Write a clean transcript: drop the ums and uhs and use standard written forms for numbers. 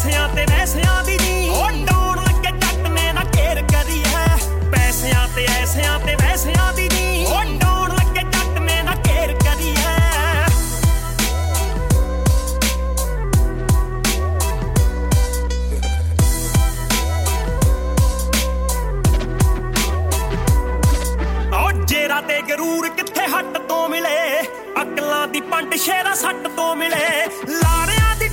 ਪੈਸਿਆਂ ਤੇ ਵੈਸਿਆਂ ਦੀ ਨੀ ਉਹ ਡਾਉਣ ਲੱਗੇ ਜੱਟ ਨੇ ਨਾ ਘੇਰ ਕਰੀ ਹੈ ਪੈਸਿਆਂ ਤੇ ਐਸਿਆਂ ਤੇ ਵੈਸਿਆਂ ਦੀ ਨੀ ਉਹ ਡਾਉਣ ਲੱਗੇ ਜੱਟ ਨੇ ਨਾ ਘੇਰ ਕਰੀ ਹੈ ਜੇਰਾ ਤੇ ਗਰੂਰ ਕਿੱਥੇ ਹੱਟ ਤੋਂ ਮਿਲੇ ਅਕਲਾਂ ਦੀ ਪੰਡ ਸ਼ੇਰਾ ਸੱਟ ਤੋਂ ਮਿਲੇ